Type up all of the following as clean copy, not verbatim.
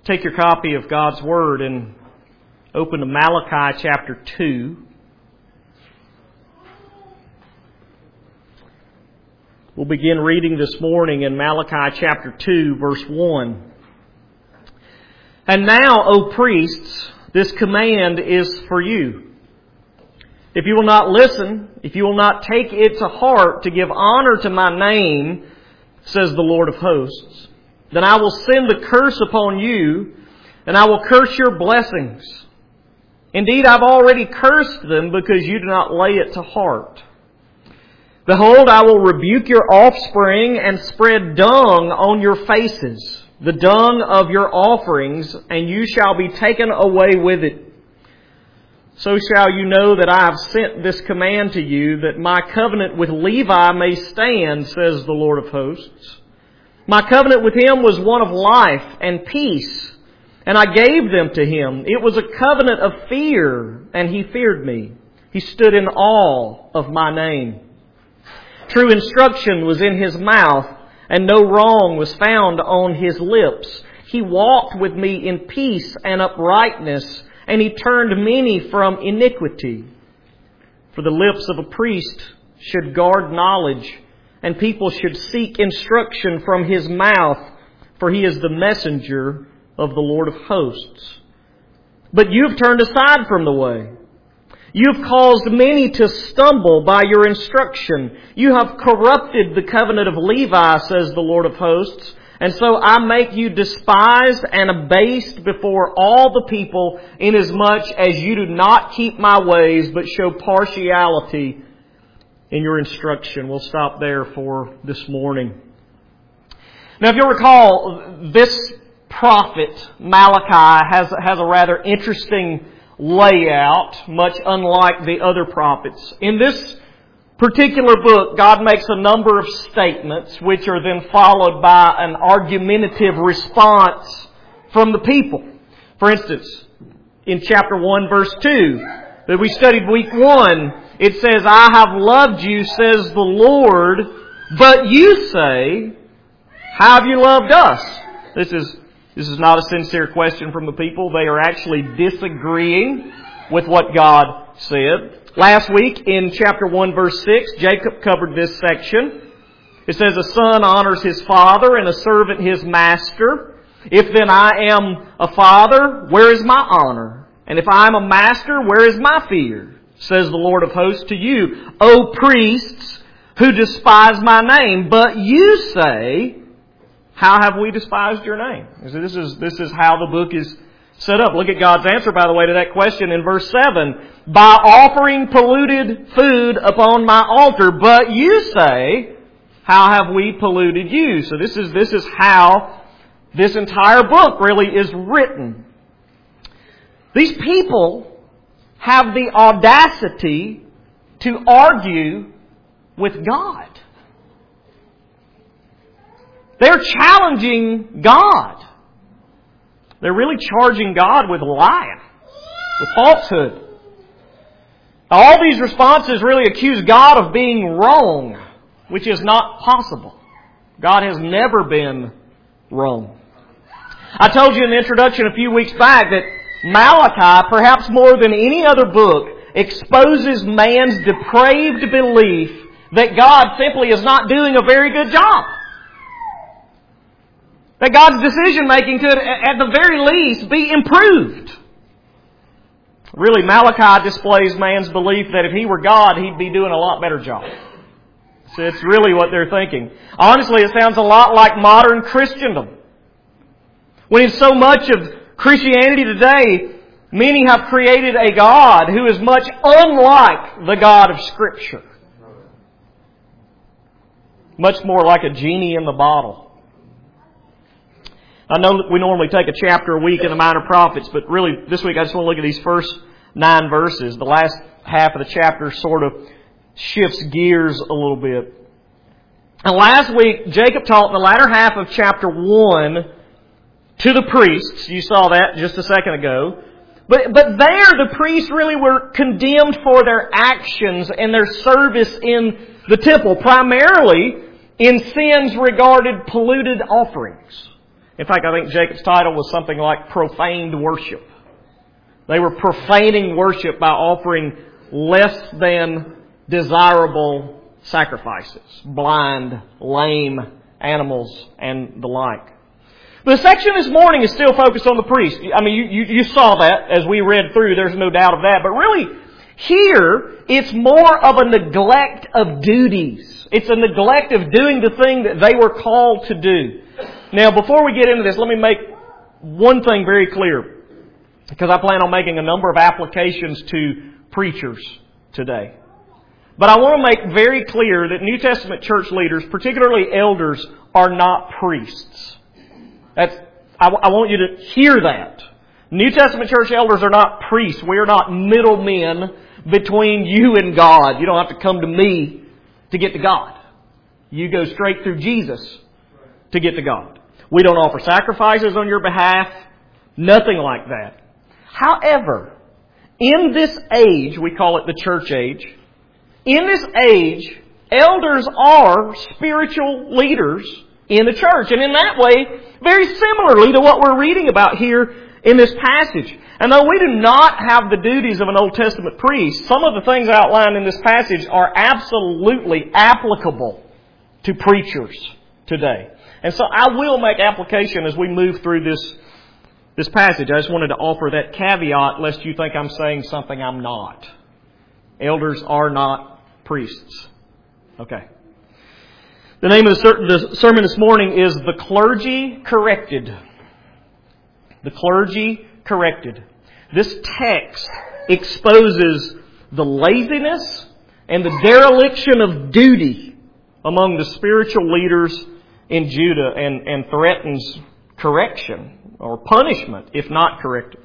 Take your copy of God's Word and open to Malachi chapter 2. We'll begin reading this morning in Malachi chapter 2, verse 1. And now, O priests, this command is for you. If you will not listen, if you will not take it to heart to give honor to my name, says the Lord of hosts, then I will send the curse upon you, and I will curse your blessings. Indeed, I've already cursed them because you do not lay it to heart. Behold, I will rebuke your offspring and spread dung on your faces, the dung of your offerings, and you shall be taken away with it. So shall you know that I have sent this command to you, that my covenant with Levi may stand, says the Lord of hosts. My covenant with him was one of life and peace, and I gave them to him. It was a covenant of fear, and he feared me. He stood in awe of my name. True instruction was in his mouth, and no wrong was found on his lips. He walked with me in peace and uprightness, and he turned many from iniquity. For the lips of a priest should guard knowledge, and people should seek instruction from his mouth, for he is the messenger of the Lord of hosts. But you've turned aside from the way. You've caused many to stumble by your instruction. You have corrupted the covenant of Levi, says the Lord of hosts. And so I make you despised and abased before all the people, inasmuch as you do not keep my ways, but show partiality in your instruction. We'll stop there for this morning. Now, if you'll recall, this prophet, Malachi, has a rather interesting layout, much unlike the other prophets. In this particular book, God makes a number of statements which are then followed by an argumentative response from the people. For instance, in chapter 1, verse 2, that we studied week 1, it says, I have loved you, says the Lord, but you say, how have you loved us? This is not a sincere question from the people. They are actually disagreeing with what God said. Last week in chapter 1 verse 6, Jacob covered this section. It says, a son honors his father and a servant his master. If then I am a father, where is my honor? And if I am a master, where is my fear? Says the Lord of hosts to you, O priests who despise my name. But you say, how have we despised your name? So this is how the book is set up. Look at God's answer, by the way, to that question in verse 7. By offering polluted food upon my altar. But you say, how have we polluted you? So this is how this entire book really is written. These people have the audacity to argue with God. They're challenging God. They're really charging God with lying, with falsehood. All these responses really accuse God of being wrong, which is not possible. God has never been wrong. I told you in the introduction a few weeks back that Malachi, perhaps more than any other book, exposes man's depraved belief that God simply is not doing a very good job. That God's decision-making could, at the very least, be improved. Really, Malachi displays man's belief that if he were God, he'd be doing a lot better job. So it's really what they're thinking. Honestly, it sounds a lot like modern Christendom. When in so much of Christianity today, many have created a God who is much unlike the God of Scripture. Much more like a genie in the bottle. I know that we normally take a chapter a week in the Minor Prophets, but really this week I just want to look at these first 9 verses. The last half of the chapter sort of shifts gears a little bit. And last week, Jacob taught in the latter half of chapter 1 to the priests. You saw that just a second ago. But there the priests really were condemned for their actions and their service in the temple, primarily in sins regarded polluted offerings. In fact, I think Jacob's title was something like profaned worship. They were profaning worship by offering less than desirable sacrifices. Blind, lame animals, and the like. The section this morning is still focused on the priest. I mean, you saw that as we read through. There's no doubt of that. But really, here, it's more of a neglect of duties. It's a neglect of doing the thing that they were called to do. Now, before we get into this, let me make one thing very clear, because I plan on making a number of applications to preachers today. But I want to make very clear that New Testament church leaders, particularly elders, are not priests. I want you to hear that. New Testament church elders are not priests. We are not middlemen between you and God. You don't have to come to me to get to God. You go straight through Jesus to get to God. We don't offer sacrifices on your behalf. Nothing like that. However, in this age, we call it the church age, in this age, elders are spiritual leaders in the church. And in that way, very similarly to what we're reading about here in this passage. And though we do not have the duties of an Old Testament priest, some of the things outlined in this passage are absolutely applicable to preachers today. And so I will make application as we move through this passage. I just wanted to offer that caveat lest you think I'm saying something I'm not. Elders are not priests. Okay. The name of the sermon this morning is The Clergy Corrected. The Clergy Corrected. This text exposes the laziness and the dereliction of duty among the spiritual leaders in Judah and threatens correction or punishment if not corrected.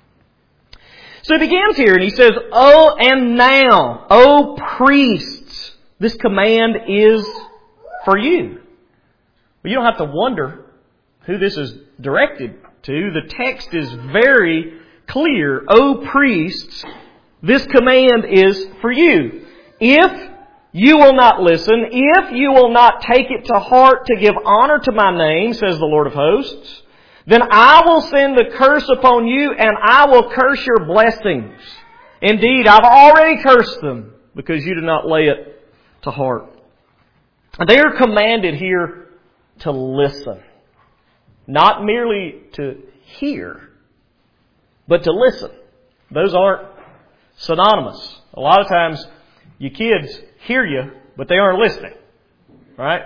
So he begins here and he says, "Oh, and now, O priests, this command is for you." Well, you don't have to wonder who this is directed to. The text is very clear. "O priests, this command is for you. If you will not listen, if you will not take it to heart to give honor to my name, says the Lord of hosts, then I will send the curse upon you and I will curse your blessings. Indeed, I've already cursed them because you did not lay it to heart." They are commanded here to listen. Not merely to hear, but to listen. Those aren't synonymous. A lot of times, your kids hear you, but they aren't listening. Right?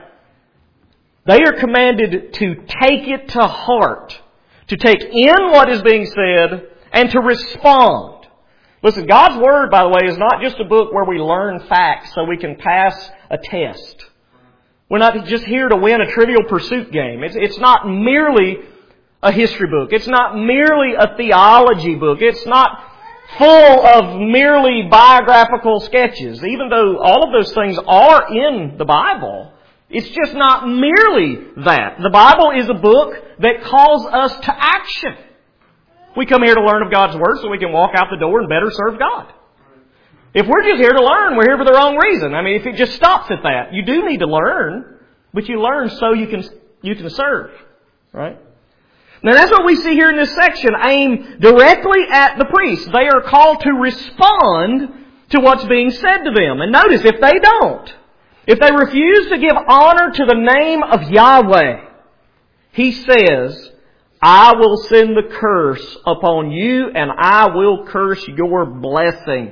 They are commanded to take it to heart, to take in what is being said, and to respond. Listen, God's Word, by the way, is not just a book where we learn facts so we can pass a test. We're not just here to win a Trivial Pursuit game. It's not merely a history book. It's not merely a theology book. It's not full of merely biographical sketches. Even though all of those things are in the Bible, it's just not merely that. The Bible is a book that calls us to action. We come here to learn of God's Word so we can walk out the door and better serve God. If we're just here to learn, we're here for the wrong reason. I mean, if it just stops at that, you do need to learn, but you learn so you can serve. Right? Now that's what we see here in this section, aimed directly at the priests. They are called to respond to what's being said to them. And notice, if they don't, if they refuse to give honor to the name of Yahweh, He says, I will send the curse upon you and I will curse your blessings.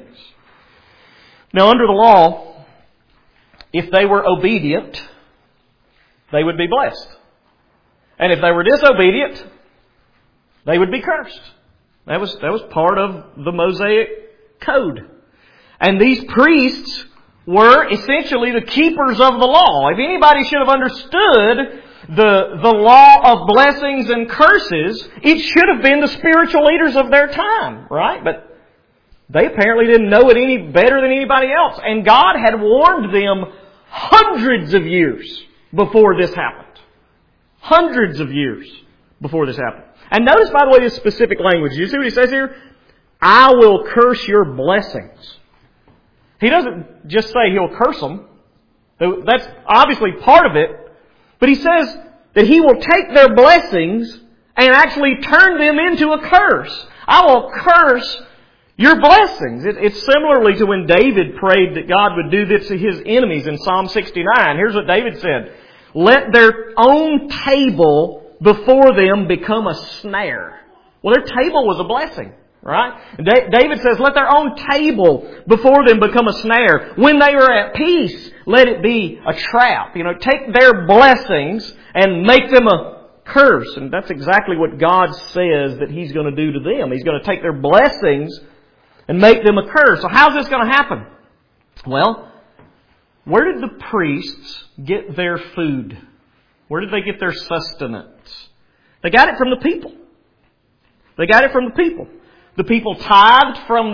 Now under the law, if they were obedient, they would be blessed. And if they were disobedient, they would be cursed. That was part of the Mosaic code. And these priests were essentially the keepers of the law. If anybody should have understood the law of blessings and curses, it should have been the spiritual leaders of their time, right? But they apparently didn't know it any better than anybody else. And God had warned them hundreds of years before this happened. Hundreds of years before this happened. And notice, by the way, this specific language. You see what He says here? I will curse your blessings. He doesn't just say He'll curse them. That's obviously part of it. But He says that He will take their blessings and actually turn them into a curse. I will curse your blessings. It's similarly to when David prayed that God would do this to his enemies in Psalm 69. Here's what David said. Let their own table before them become a snare. Well, their table was a blessing, right? David says, let their own table before them become a snare. When they are at peace, let it be a trap. Take their blessings and make them a curse. And that's exactly what God says that He's going to do to them. He's going to take their blessings and make them a curse. So how's this going to happen? Well, where did the priests get their food? Where did they get their sustenance? They got it from the people. They got it from the people. The people tithed from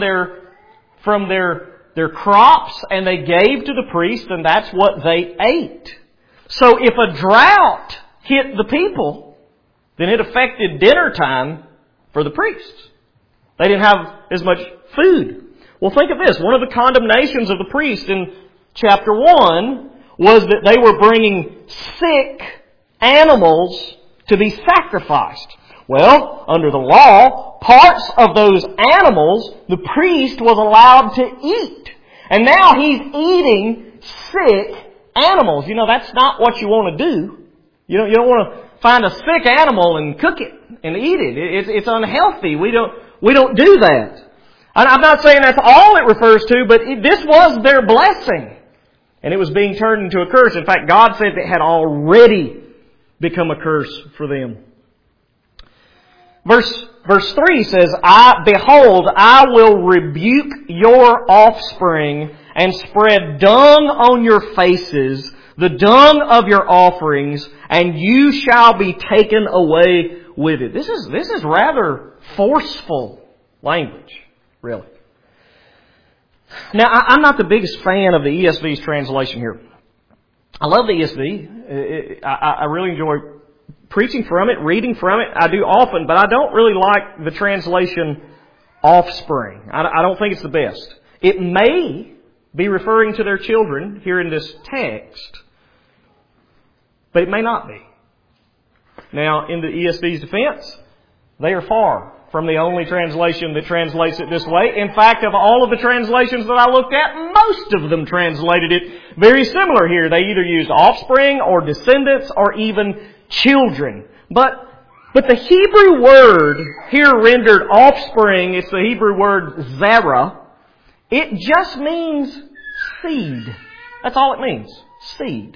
their crops, and they gave to the priest, and that's what they ate. So if a drought hit the people, then it affected dinner time for the priests. They didn't have as much food. Well, think of this. One of the condemnations of the priests in chapter 1 was that they were bringing sick animals to be sacrificed. Well, under the law, parts of those animals the priest was allowed to eat. And now he's eating sick animals. That's not what you want to do. You don't want to find a sick animal and cook it and eat it. It's unhealthy. We don't do that. I'm not saying that's all it refers to, but this was their blessing. And it was being turned into a curse. In fact, God said it had already become a curse for them. Verse 3 says, Behold, I will rebuke your offspring and spread dung on your faces, the dung of your offerings, and you shall be taken away with it. This is rather forceful language, really. Now, I'm not the biggest fan of the ESV's translation here. I love the ESV. I really enjoy preaching from it, reading from it. I do often, but I don't really like the translation offspring. I don't think it's the best. It may be referring to their children here in this text, but it may not be. Now, in the ESV's defense, they are far from the only translation that translates it this way. In fact, of all of the translations that I looked at, most of them translated it very similar here. They either used offspring or descendants or even children. But the Hebrew word here rendered offspring, it's the Hebrew word zerah. It just means seed. That's all it means. Seed.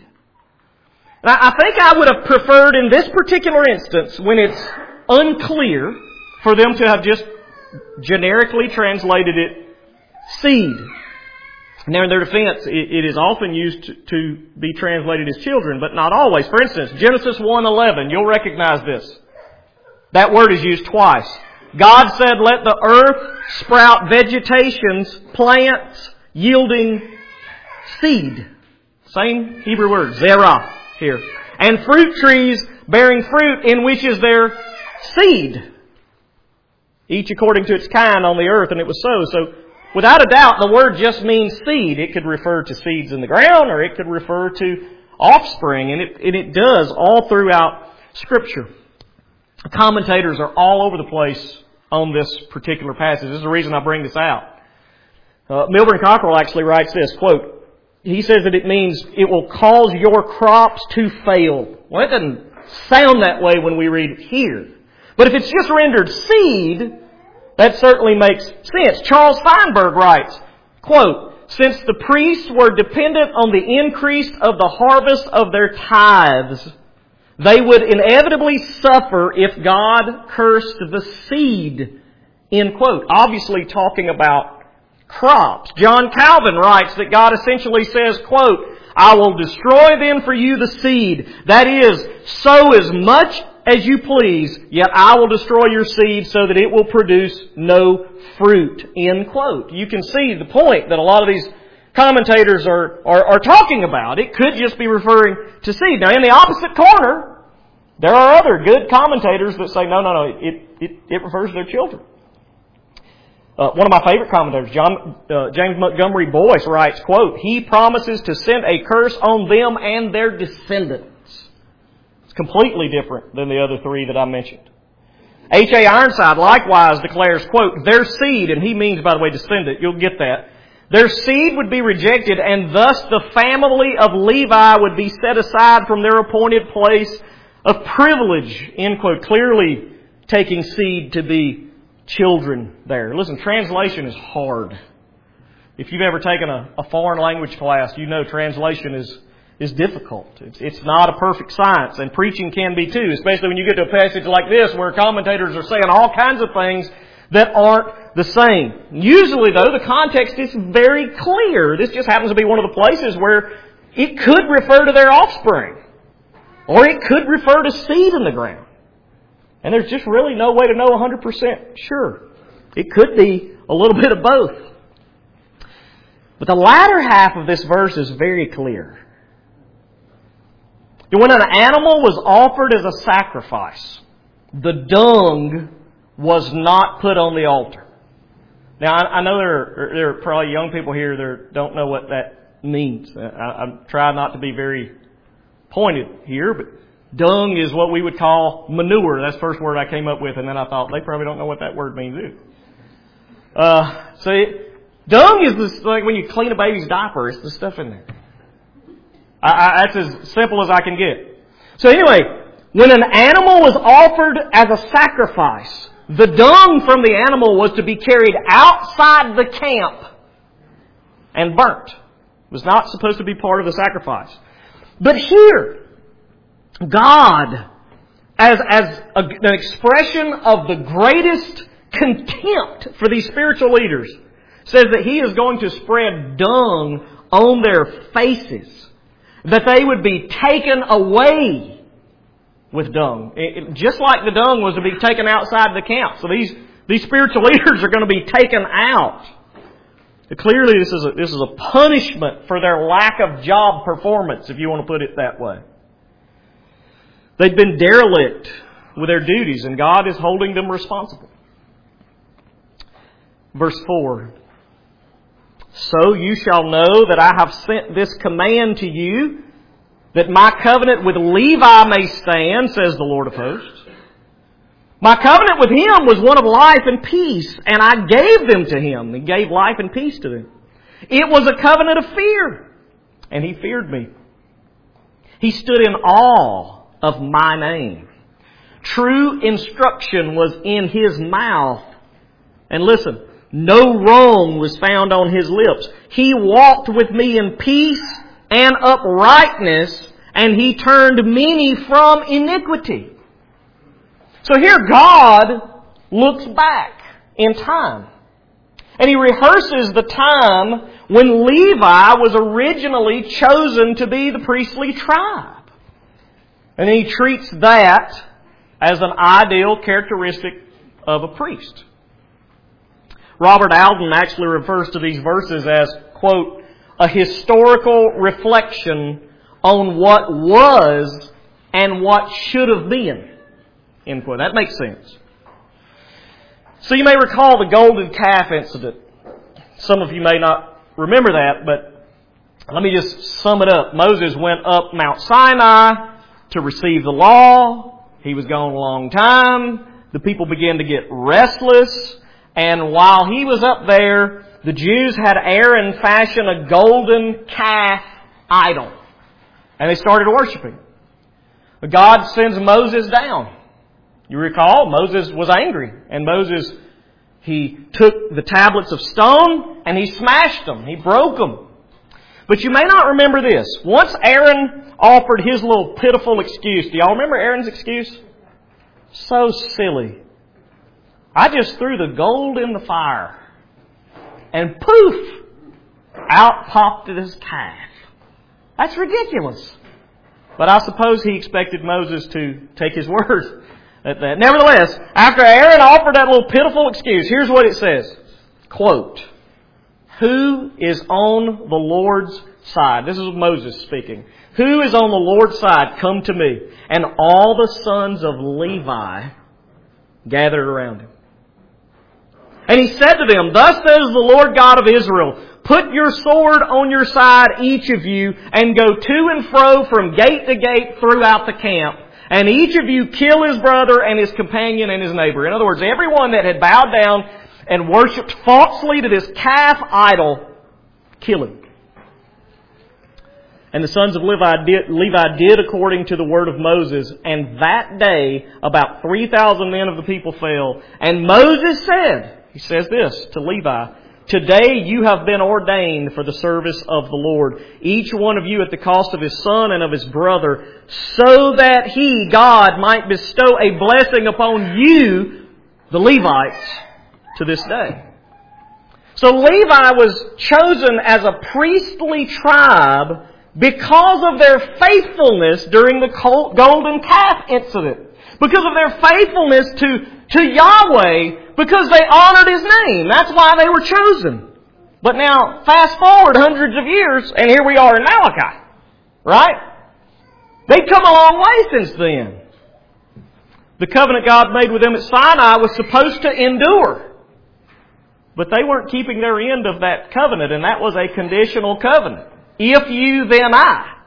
Now, I think I would have preferred in this particular instance, when it's unclear, for them to have just generically translated it seed. Now, in their defense, it is often used to be translated as children, but not always. For instance, Genesis 1:11, you'll recognize this. That word is used twice. God said, let the earth sprout vegetations, plants, yielding seed. Same Hebrew word, zerah, here. And fruit trees bearing fruit, in which is their seed. Each according to its kind on the earth, and it was so. So, without a doubt, the word just means seed. It could refer to seeds in the ground, or it could refer to offspring, and it does all throughout Scripture. Commentators are all over the place on this particular passage. This is the reason I bring this out. Milburn Cockrell actually writes this, quote, he says that it means it will cause your crops to fail. Well, it doesn't sound that way when we read it here. But if it's just rendered seed, that certainly makes sense. Charles Feinberg writes, quote, since the priests were dependent on the increase of the harvest of their tithes, they would inevitably suffer if God cursed the seed, end quote. Obviously talking about crops. John Calvin writes that God essentially says, quote, I will destroy then for you the seed. That is, sow as much as you please, yet I will destroy your seed so that it will produce no fruit. End quote. You can see the point that a lot of these commentators are talking about. It could just be referring to seed. Now, in the opposite corner, there are other good commentators that say, no, it refers to their children. One of my favorite commentators, James Montgomery Boyce, writes, quote, he promises to send a curse on them and their descendants. completely different than the other three that I mentioned. H.A. Ironside likewise declares, quote, their seed, and he means, by the way, descendant, you'll get that, their seed would be rejected, and thus the family of Levi would be set aside from their appointed place of privilege, end quote, clearly taking seed to be children there. Listen, translation is hard. If you've ever taken a foreign language class, you know translation is difficult. It's not a perfect science, and preaching can be too, especially when you get to a passage like this where commentators are saying all kinds of things that aren't the same. Usually, though, the context is very clear. This just happens to be one of the places where it could refer to their offspring, or it could refer to seed in the ground. And there's just really no way to know 100% sure. It could be a little bit of both. But the latter half of this verse is very clear. When an animal was offered as a sacrifice, the dung was not put on the altar. Now, I know there are probably young people here that don't know what that means. I'm trying not to be very pointed here, but dung is what we would call manure. That's the first word I came up with, and then I thought, they probably don't know what that word means either. Dung is this, like when you clean a baby's diaper, it's the stuff in there. That's as simple as I can get. So anyway, when an animal was offered as a sacrifice, the dung from the animal was to be carried outside the camp and burnt. It was not supposed to be part of the sacrifice. But here, God, as an expression of the greatest contempt for these spiritual leaders, says that He is going to spread dung on their faces, that they would be taken away with dung. Just like the dung was to be taken outside the camp. So these spiritual leaders are going to be taken out. Clearly this is a punishment for their lack of job performance, if you want to put it that way. They've been derelict with their duties, and God is holding them responsible. Verse 4. So you shall know that I have sent this command to you, that my covenant with Levi may stand, says the Lord of hosts. My covenant with him was one of life and peace, and I gave them to him. He gave life and peace to them. It was a covenant of fear, and he feared me. He stood in awe of my name. True instruction was in his mouth. And listen, no wrong was found on his lips. He walked with me in peace and uprightness, and he turned many from iniquity. So here God looks back in time. And He rehearses the time when Levi was originally chosen to be the priestly tribe. And He treats that as an ideal characteristic of a priest. Robert Alden actually refers to these verses as, quote, a historical reflection on what was and what should have been, end quote. That makes sense. So you may recall the golden calf incident. Some of you may not remember that, but let me just sum it up. Moses went up Mount Sinai to receive the law. He was gone a long time. The people began to get restless. And while he was up there, the Jews had Aaron fashion a golden calf idol. And they started worshiping. But God sends Moses down. You recall, Moses was angry. And Moses, he took the tablets of stone and he smashed them. He broke them. But you may not remember this. Once Aaron offered his little pitiful excuse. Do y'all remember Aaron's excuse? So silly. I just threw the gold in the fire. And poof! Out popped this calf. That's ridiculous. But I suppose he expected Moses to take his word at that. Nevertheless, after Aaron offered that little pitiful excuse, here's what it says. Quote, who is on the Lord's side? This is Moses speaking. Who is on the Lord's side? Come to me. And all the sons of Levi gathered around him. And he said to them, thus says the Lord God of Israel, put your sword on your side, each of you, and go to and fro from gate to gate throughout the camp. And each of you kill his brother and his companion and his neighbor. In other words, everyone that had bowed down and worshipped falsely to this calf idol, kill him. And the sons of Levi did according to the word of Moses. And that day, about 3,000 men of the people fell. And Moses said, he says this to Levi, "Today you have been ordained for the service of the Lord, each one of you at the cost of his son and of his brother, so that He, God, might bestow a blessing upon you, the Levites, to this day." So Levi was chosen as a priestly tribe because of their faithfulness during the golden calf incident. Because of their faithfulness to Yahweh, because they honored His name. That's why they were chosen. But now, fast forward hundreds of years, and here we are in Malachi. Right? They've come a long way since then. The covenant God made with them at Sinai was supposed to endure. But they weren't keeping their end of that covenant, and that was a conditional covenant. If you, then I.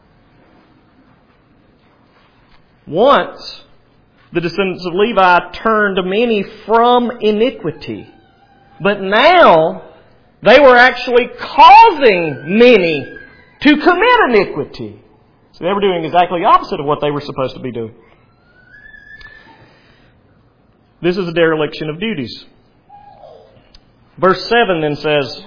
Once, the descendants of Levi turned many from iniquity. But now, they were actually causing many to commit iniquity. So they were doing exactly the opposite of what they were supposed to be doing. This is a dereliction of duties. Verse 7 then says,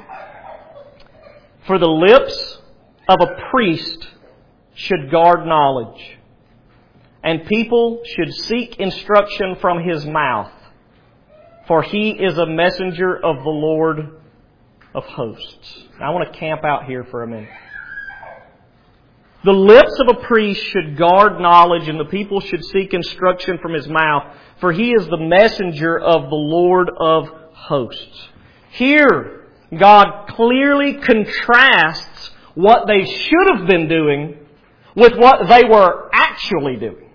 "For the lips of a priest should guard knowledge, and people should seek instruction from his mouth, for he is a messenger of the Lord of hosts." Now, I want to camp out here for a minute. The lips of a priest should guard knowledge, and the people should seek instruction from his mouth, for he is the messenger of the Lord of hosts. Here, God clearly contrasts what they should have been doing with what they were actually doing.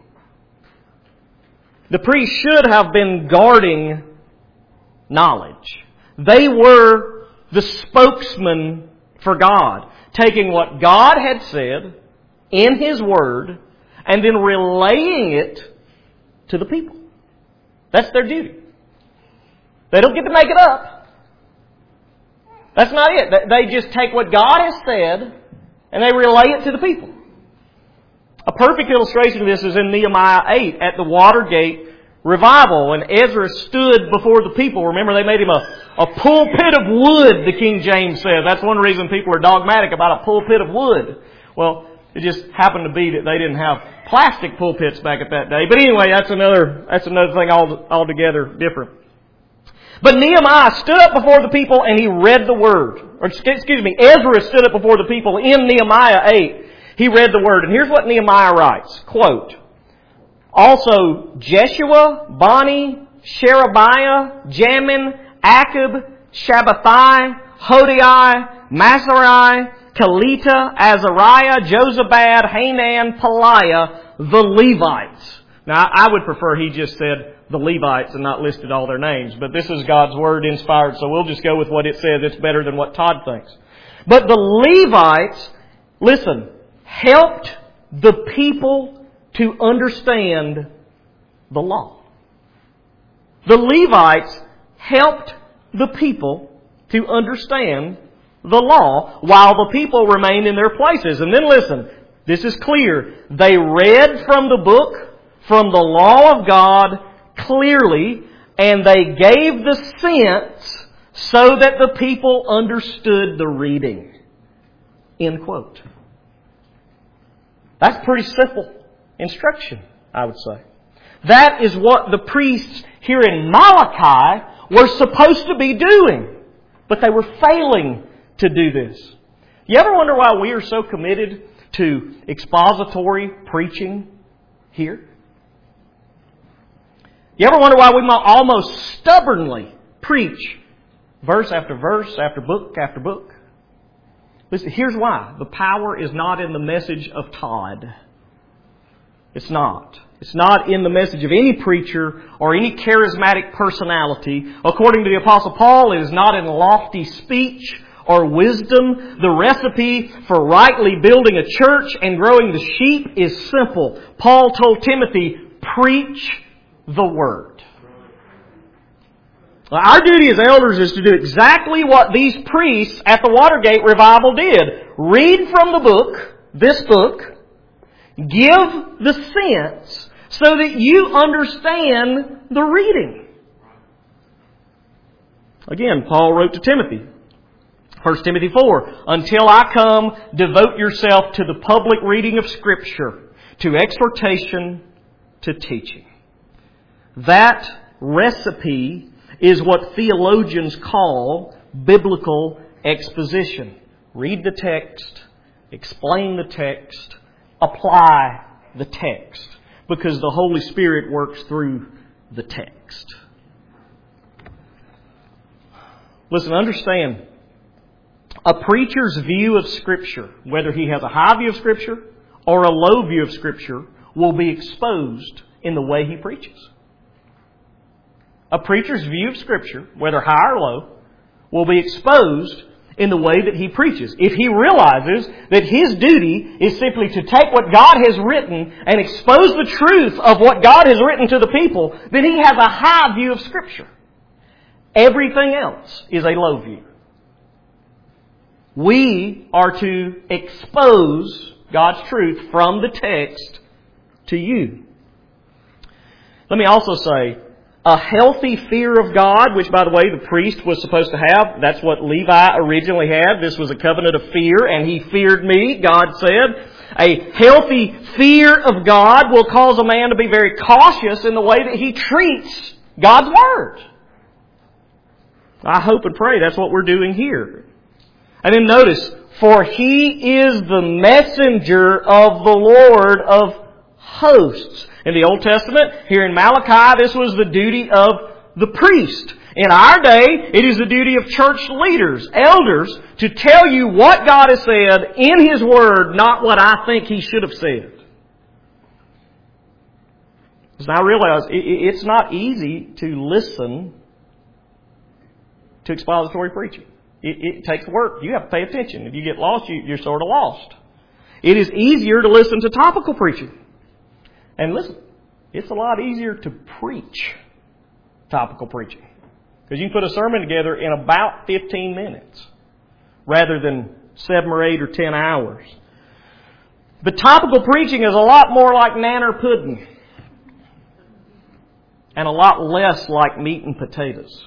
The priest should have been guarding knowledge. They were the spokesman for God, taking what God had said in His Word and then relaying it to the people. That's their duty. They don't get to make it up. That's not it. They just take what God has said and they relay it to the people. A perfect illustration of this is in Nehemiah 8 at the Watergate revival when Ezra stood before the people. Remember, they made him a pulpit of wood, the King James says. That's one reason people are dogmatic about a pulpit of wood. Well, it just happened to be that they didn't have plastic pulpits back at that day. But anyway, that's another thing altogether different. But Nehemiah stood up before the people and he read the word. Ezra stood up before the people in Nehemiah 8. He read the word. And here's what Nehemiah writes. Quote, "Also Jeshua, Bani, Sherebiah, Jamin, Akub, Shabbathai, Hodiah, Masarai, Kelita, Azariah, Jozabad, Hanan, Peliah, the Levites." Now, I would prefer he just said the Levites and not listed all their names. But this is God's Word inspired, so we'll just go with what it says. It's better than what Todd thinks. But the Levites, listen, helped the people to understand the law. The Levites helped the people to understand the law while the people remained in their places. And then listen, this is clear. They read from the book, from the law of God clearly, and they gave the sense so that the people understood the reading. End quote. That's pretty simple instruction, I would say. That is what the priests here in Malachi were supposed to be doing. But they were failing to do this. You ever wonder why we are so committed to expository preaching here? You ever wonder why we almost stubbornly preach verse after verse after book after book? Listen, here's why. The power is not in the message of Todd. It's not. It's not in the message of any preacher or any charismatic personality. According to the Apostle Paul, it is not in lofty speech or wisdom. The recipe for rightly building a church and growing the sheep is simple. Paul told Timothy, preach the Word. Our duty as elders is to do exactly what these priests at the Watergate revival did. Read from the book, this book, give the sense so that you understand the reading. Again, Paul wrote to Timothy, 1 Timothy 4, until I come, devote yourself to the public reading of Scripture, to exhortation, to teaching. That recipe is what theologians call biblical exposition. Read the text, explain the text, apply the text, because the Holy Spirit works through the text. Listen, understand, a preacher's view of Scripture, whether he has a high view of Scripture or a low view of Scripture, will be exposed in the way he preaches. A preacher's view of Scripture, whether high or low, will be exposed in the way that he preaches. If he realizes that his duty is simply to take what God has written and expose the truth of what God has written to the people, then he has a high view of Scripture. Everything else is a low view. We are to expose God's truth from the text to you. Let me also say, a healthy fear of God, which, by the way, the priest was supposed to have. That's what Levi originally had. This was a covenant of fear, and he feared me, God said. A healthy fear of God will cause a man to be very cautious in the way that he treats God's Word. I hope and pray that's what we're doing here. And then notice, for He is the messenger of the Lord of hosts. In the Old Testament, here in Malachi, this was the duty of the priest. In our day, it is the duty of church leaders, elders, to tell you what God has said in His Word, not what I think He should have said. Because I realize it's not easy to listen to expository preaching. It takes work. You have to pay attention. If you get lost, you're sort of lost. It is easier to listen to topical preaching. And listen, it's a lot easier to preach topical preaching. Because you can put a sermon together in about 15 minutes rather than 7 or 8 or 10 hours. But topical preaching is a lot more like nanner pudding and a lot less like meat and potatoes.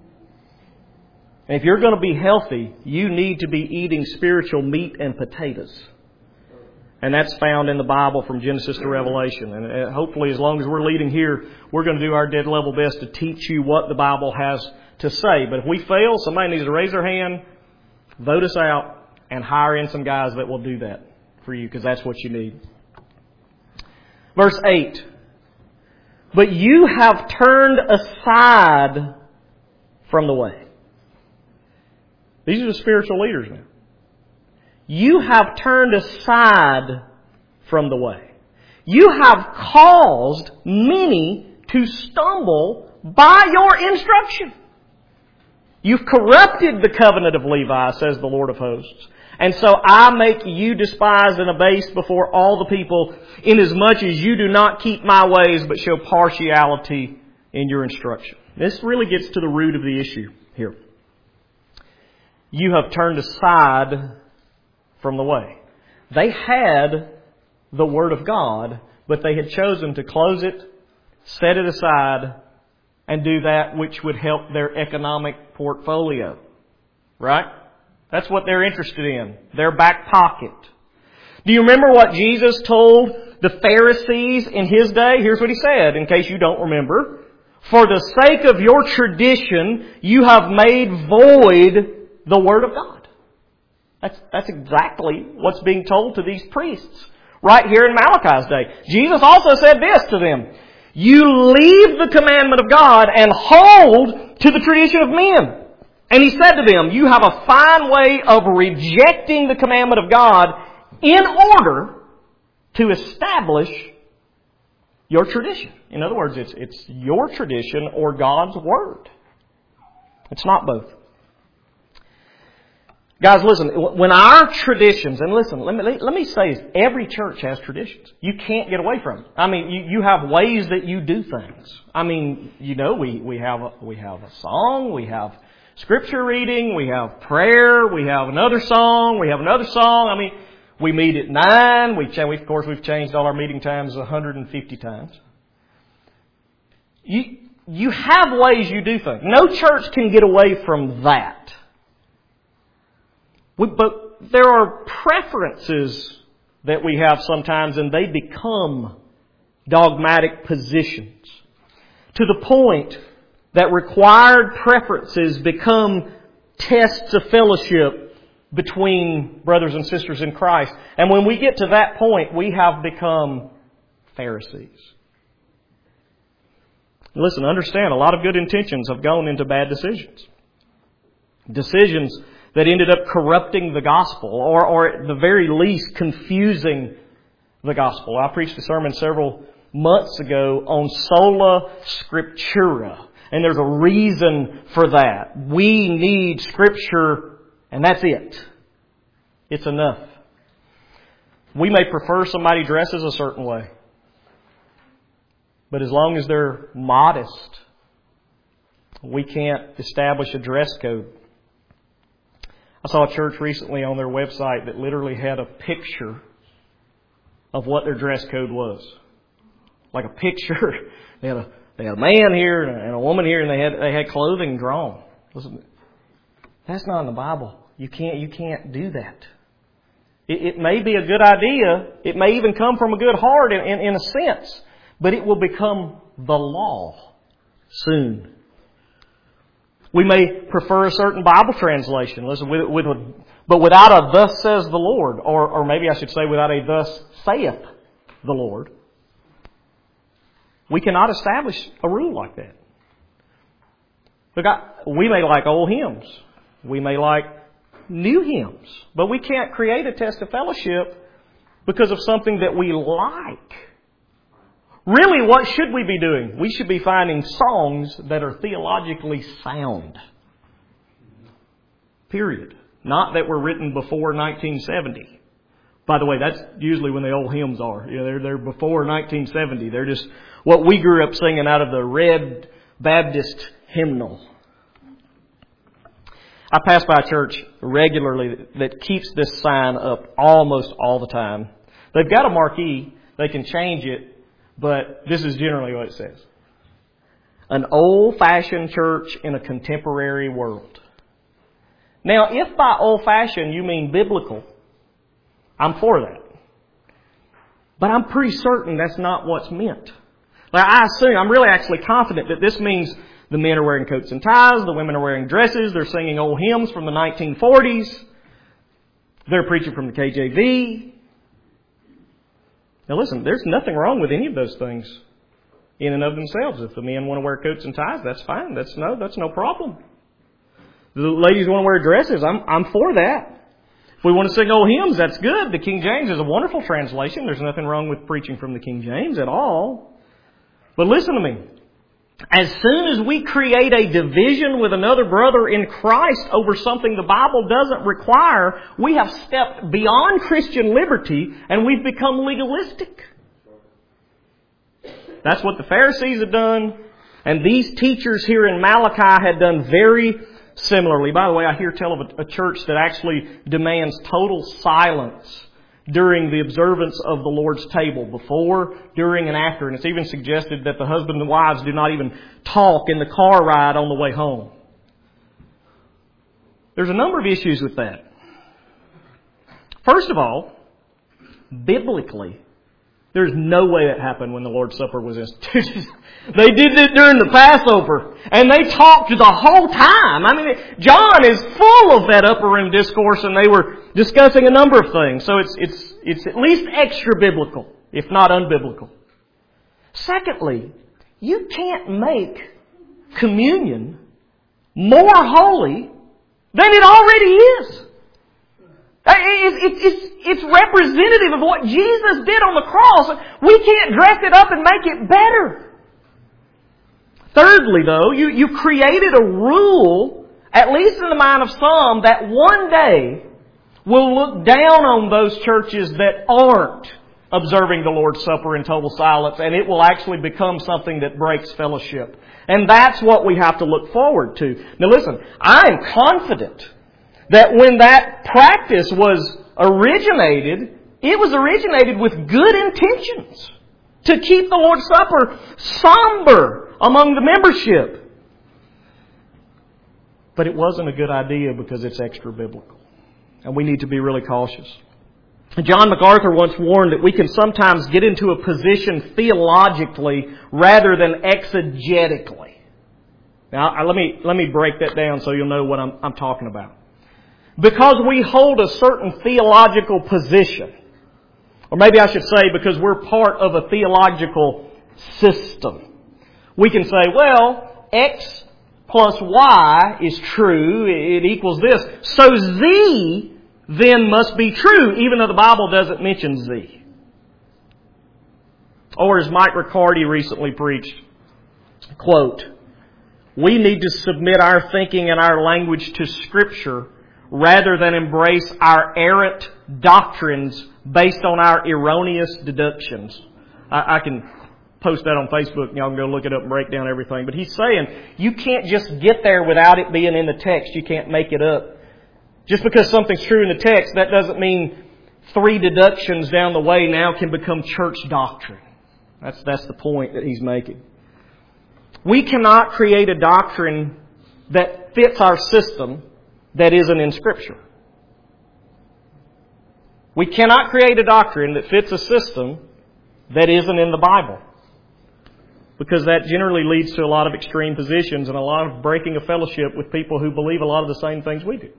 And if you're going to be healthy, you need to be eating spiritual meat and potatoes. And that's found in the Bible from Genesis to Revelation. And hopefully, as long as we're leading here, we're going to do our dead level best to teach you what the Bible has to say. But if we fail, somebody needs to raise their hand, vote us out, and hire in some guys that will do that for you, because that's what you need. Verse 8. But you have turned aside from the way. These are the spiritual leaders now. You have turned aside from the way. You have caused many to stumble by your instruction. You've corrupted the covenant of Levi, says the Lord of hosts. And so I make you despised and abased before all the people, inasmuch as you do not keep my ways, but show partiality in your instruction. This really gets to the root of the issue here. You have turned aside from the way. They had the Word of God, but they had chosen to close it, set it aside, and do that which would help their economic portfolio. Right? That's what they're interested in. Their back pocket. Do you remember what Jesus told the Pharisees in His day? Here's what He said, in case you don't remember. For the sake of your tradition, you have made void the Word of God. That's exactly what's being told to these priests right here in Malachi's day. Jesus also said this to them. You leave the commandment of God and hold to the tradition of men. And He said to them, you have a fine way of rejecting the commandment of God in order to establish your tradition. In other words, it's your tradition or God's Word. It's not both. Guys, listen, when our traditions, and listen, let me say this, every church has traditions. You can't get away from it. I mean, you have ways that you do things. I mean, you know, we have a song, we have Scripture reading, we have prayer, we have another song, we have another song. I mean, we meet at 9. Of course, we've changed all our meeting times 150 times. You have ways you do things. No church can get away from that. But there are preferences that we have sometimes, and they become dogmatic positions to the point that required preferences become tests of fellowship between brothers and sisters in Christ. And when we get to that point, we have become Pharisees. Listen, understand, a lot of good intentions have gone into bad decisions. Decisions that ended up corrupting the gospel, or at the very least confusing the gospel. I preached a sermon several months ago on sola scriptura, and there's a reason for that. We need Scripture, and that's it. It's enough. We may prefer somebody dresses a certain way, but as long as they're modest, we can't establish a dress code. I saw a church recently on their website that literally had a picture of what their dress code was. Like a picture. They had a man here and a woman here, and they had clothing drawn. Listen, that's not in the Bible. You can't do that. It may be a good idea. It may even come from a good heart in a sense. But it will become the law soon. We may prefer a certain Bible translation. Listen, but without a "thus says the Lord," or maybe I should say without a "thus saith the Lord," we cannot establish a rule like that. Look, we may like old hymns. We may like new hymns. But we can't create a test of fellowship because of something that we like. Really, what should we be doing? We should be finding songs that are theologically sound. Period. Not that were written before 1970. By the way, that's usually when the old hymns are. You know, they're before 1970. They're just what we grew up singing out of the Red Baptist hymnal. I pass by a church regularly that keeps this sign up almost all the time. They've got a marquee. They can change it. But this is generally what it says. An old-fashioned church in a contemporary world. Now, if by old-fashioned you mean biblical, I'm for that. But I'm pretty certain that's not what's meant. Like, I'm really actually confident that this means the men are wearing coats and ties, the women are wearing dresses, they're singing old hymns from the 1940s, they're preaching from the KJV. Now listen, there's nothing wrong with any of those things in and of themselves. If the men want to wear coats and ties, that's fine. That's no problem. The ladies want to wear dresses, I'm for that. If we want to sing old hymns, that's good. The King James is a wonderful translation. There's nothing wrong with preaching from the King James at all. But listen to me. As soon as we create a division with another brother in Christ over something the Bible doesn't require, we have stepped beyond Christian liberty and we've become legalistic. That's what the Pharisees have done, and these teachers here in Malachi had done very similarly. By the way, I hear tell of a church that actually demands total silence during the observance of the Lord's table, before, during, and after. And it's even suggested that the husband and wives do not even talk in the car ride on the way home. There's a number of issues with that. First of all, biblically, there's no way that happened when the Lord's Supper was instituted. They did it during the Passover, and they talked the whole time. I mean, John is full of that upper room discourse, and they were discussing a number of things. So it's at least extra biblical, if not unbiblical. Secondly, you can't make communion more holy than it already is. It's representative of what Jesus did on the cross. We can't dress it up and make it better. Thirdly, though, you created a rule at least in the mind of some, that one day will look down on those churches that aren't observing the Lord's Supper in total silence, and it will actually become something that breaks fellowship. And that's what we have to look forward to. Now listen, I am confident that when that practice was originated, it was originated with good intentions to keep the Lord's Supper somber among the membership. But it wasn't a good idea because it's extra biblical. And we need to be really cautious. John MacArthur once warned that we can sometimes get into a position theologically rather than exegetically. Now, let me break that down so you'll know what I'm talking about. Because we hold a certain theological position, or maybe I should say because we're part of a theological system, we can say, well, X plus Y is true, it equals this. So Z then must be true, even though the Bible doesn't mention Z. Or as Mike Riccardi recently preached, quote, "We need to submit our thinking and our language to Scripture rather than embrace our errant doctrines based on our erroneous deductions." I can post that on Facebook and y'all can go look it up and break down everything. But he's saying you can't just get there without it being in the text. You can't make it up. Just because something's true in the text, that doesn't mean 3 deductions down the way now can become church doctrine. That's the point that he's making. We cannot create a doctrine that fits our system that isn't in Scripture. We cannot create a doctrine that fits a system that isn't in the Bible. Because that generally leads to a lot of extreme positions and a lot of breaking of fellowship with people who believe a lot of the same things we do.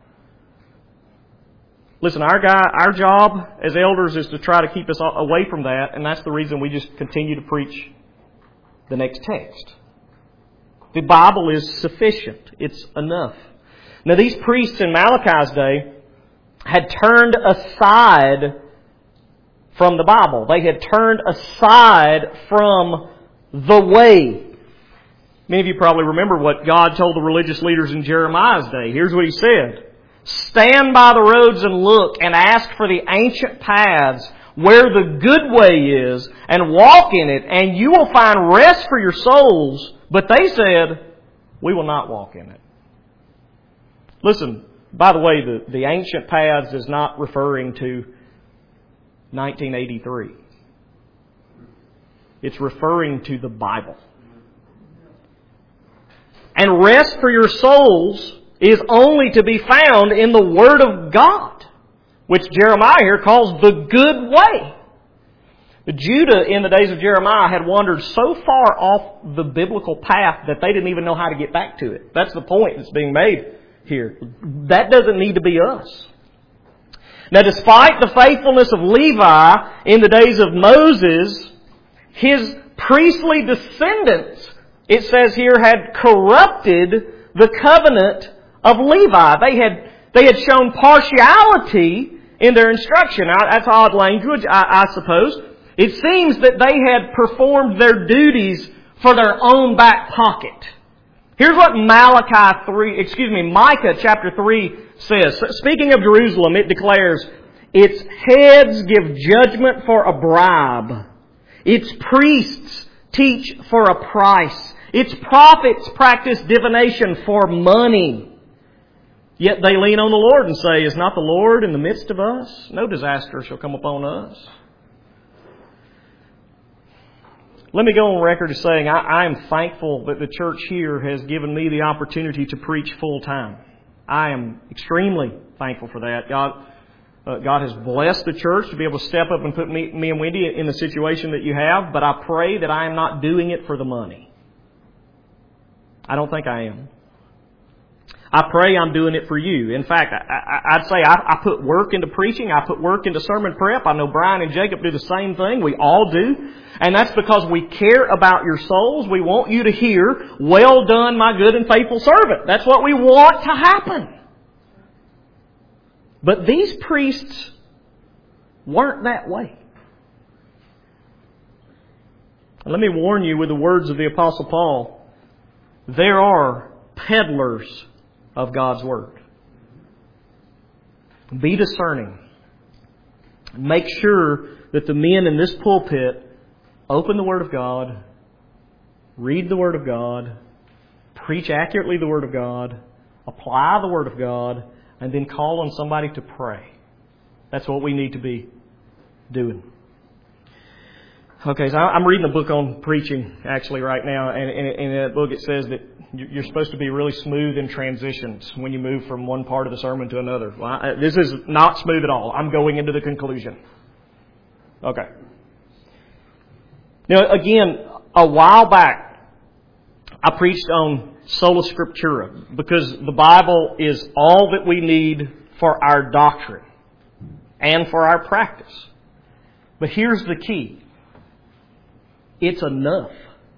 Listen, our job as elders is to try to keep us away from that, and that's the reason we just continue to preach the next text. The Bible is sufficient. It's enough. Now, these priests in Malachi's day had turned aside from the Bible. They had turned aside from the way. Many of you probably remember what God told the religious leaders in Jeremiah's day. Here's what He said. "Stand by the roads and look and ask for the ancient paths where the good way is and walk in it, and you will find rest for your souls." But they said, "We will not walk in it." Listen, by the way, the ancient paths is not referring to 1983. It's referring to the Bible. And rest for your souls is only to be found in the Word of God, which Jeremiah here calls the good way. Judah in the days of Jeremiah had wandered so far off the biblical path that they didn't even know how to get back to it. That's the point that's being made here. That doesn't need to be us. Now, despite the faithfulness of Levi in the days of Moses, his priestly descendants, it says here, had corrupted the covenant of Levi. They had shown partiality in their instruction. Now, that's odd language, I suppose. It seems that they had performed their duties for their own back pocket. Here's what Micah chapter 3 says. Speaking of Jerusalem, it declares, "Its heads give judgment for a bribe. Its priests teach for a price. Its prophets practice divination for money. Yet they lean on the Lord and say, 'Is not the Lord in the midst of us? No disaster shall come upon us.'" Let me go on record as saying I am thankful that the church here has given me the opportunity to preach full time. I am extremely thankful for that. God has blessed the church to be able to step up and put me and Wendy in the situation that you have, but I pray that I am not doing it for the money. I don't think I am. I pray I'm doing it for you. In fact, I'd say I put work into preaching. I put work into sermon prep. I know Brian and Jacob do the same thing. We all do. And that's because we care about your souls. We want you to hear, "Well done, my good and faithful servant." That's what we want to happen. But these priests weren't that way. Let me warn you with the words of the Apostle Paul. There are peddlers of God's Word. Be discerning. Make sure that the men in this pulpit open the Word of God, read the Word of God, preach accurately the Word of God, apply the Word of God, and then call on somebody to pray. That's what we need to be doing. Okay, so I'm reading a book on preaching actually right now, and in that book it says that you're supposed to be really smooth in transitions when you move from one part of the sermon to another. Well, this is not smooth at all. I'm going into the conclusion. Okay. Now, again, a while back, I preached on sola scriptura because the Bible is all that we need for our doctrine and for our practice. But here's the key. It's enough.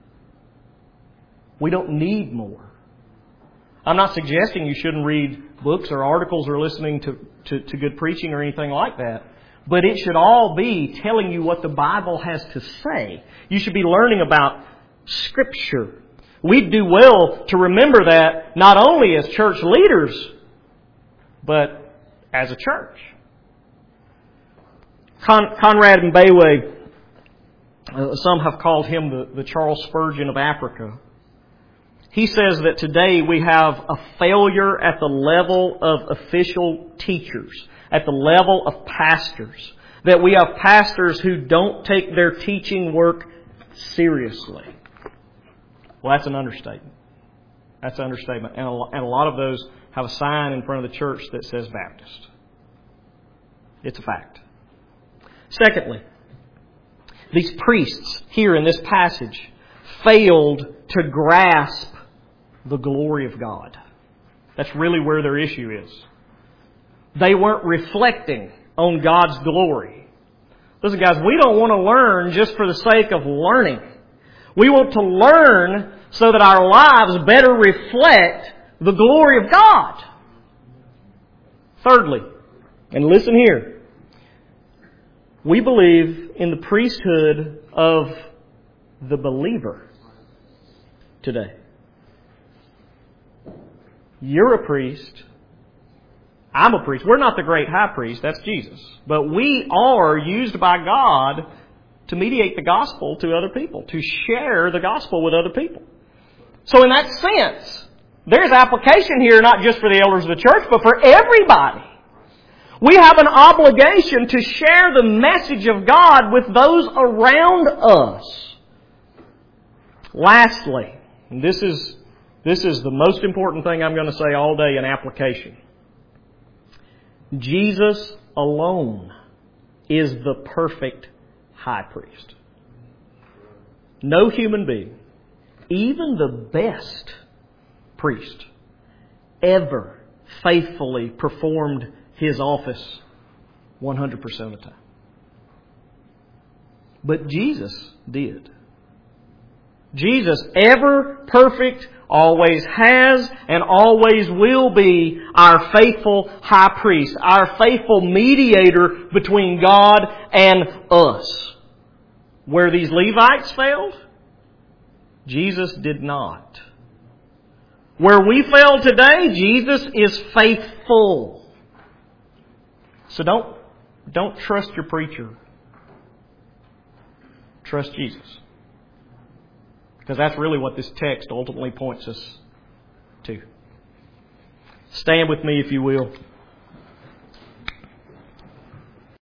We don't need more. I'm not suggesting you shouldn't read books or articles or listening to good preaching or anything like that. But it should all be telling you what the Bible has to say. You should be learning about Scripture. We'd do well to remember that not only as church leaders, but as a church. Conrad Mbewe, some have called him the Charles Spurgeon of Africa. He says that today we have a failure at the level of official teachers, at the level of pastors. That we have pastors who don't take their teaching work seriously. Well, that's an understatement. That's an understatement. And a lot of those have a sign in front of the church that says Baptist. It's a fact. Secondly, these priests here in this passage failed to grasp the glory of God. That's really where their issue is. They weren't reflecting on God's glory. Listen, guys, we don't want to learn just for the sake of learning. We want to learn so that our lives better reflect the glory of God. Thirdly, and listen here, we believe in the priesthood of the believer today. You're a priest. I'm a priest. We're not the great high priest. That's Jesus. But we are used by God to mediate the gospel to other people, to share the gospel with other people. So in that sense, there's application here not just for the elders of the church, but for everybody. We have an obligation to share the message of God with those around us. Lastly, and this is the most important thing I'm going to say all day in application. Jesus alone is the perfect high priest. No human being, even the best priest, ever faithfully performed his office 100% of the time. But Jesus did. Jesus, ever perfect, always has and always will be our faithful high priest, our faithful mediator between God and us. Where these Levites failed, Jesus did not. Where we fail today, Jesus is faithful. So don't trust your preacher. Trust Jesus. Because that's really what this text ultimately points us to. Stand with me if you will.